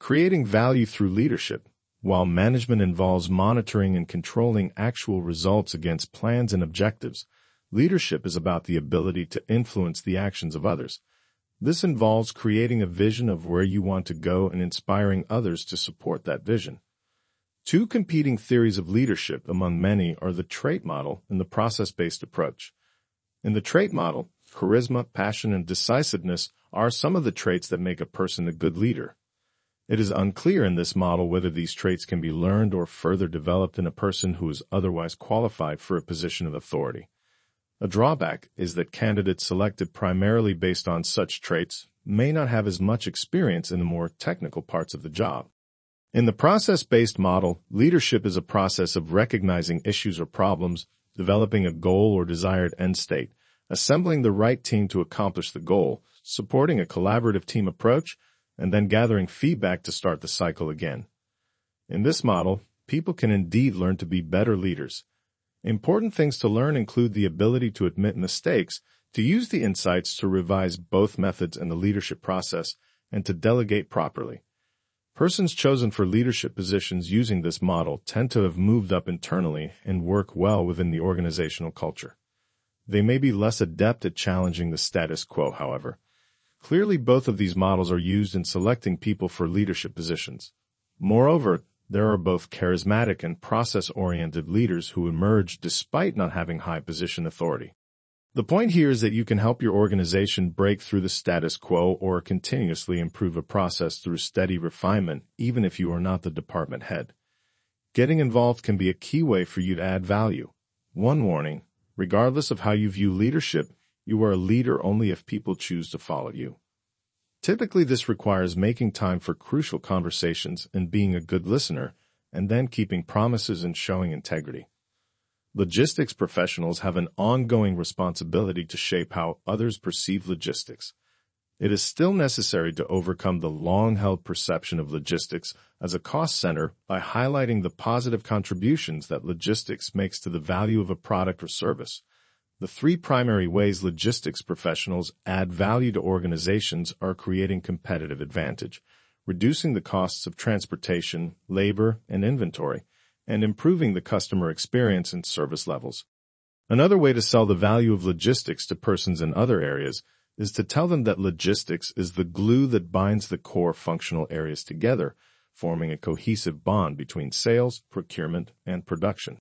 Creating value through leadership. While management involves monitoring and controlling actual results against plans and objectives, leadership is about the ability to influence the actions of others. This involves creating a vision of where you want to go and inspiring others to support that vision. Two competing theories of leadership among many are the trait model and the process-based approach. In the trait model, charisma, passion, and decisiveness are some of the traits that make a person a good leader. It is unclear in this model whether these traits can be learned or further developed in a person who is otherwise qualified for a position of authority. A drawback is that candidates selected primarily based on such traits may not have as much experience in the more technical parts of the job. In the process-based model, leadership is a process of recognizing issues or problems, developing a goal or desired end state, assembling the right team to accomplish the goal, supporting a collaborative team approach, and then gathering feedback to start the cycle again. In this model, people can indeed learn to be better leaders. Important things to learn include the ability to admit mistakes, to use the insights to revise both methods in the leadership process, and to delegate properly. Persons chosen for leadership positions using this model tend to have moved up internally and work well within the organizational culture. They may be less adept at challenging the status quo, however. Clearly, both of these models are used in selecting people for leadership positions. Moreover, there are both charismatic and process-oriented leaders who emerge despite not having high position authority. The point here is that you can help your organization break through the status quo or continuously improve a process through steady refinement, even if you are not the department head. Getting involved can be a key way for you to add value. One warning: regardless of how you view leadership, you are a leader only if people choose to follow you. Typically, this requires making time for crucial conversations and being a good listener, and then keeping promises and showing integrity. Logistics professionals have an ongoing responsibility to shape how others perceive logistics. It is still necessary to overcome the long-held perception of logistics as a cost center by highlighting the positive contributions that logistics makes to the value of a product or service. The three primary ways logistics professionals add value to organizations are creating competitive advantage, reducing the costs of transportation, labor, and inventory, and improving the customer experience and service levels. Another way to sell the value of logistics to persons in other areas is to tell them that logistics is the glue that binds the core functional areas together, forming a cohesive bond between sales, procurement, and production.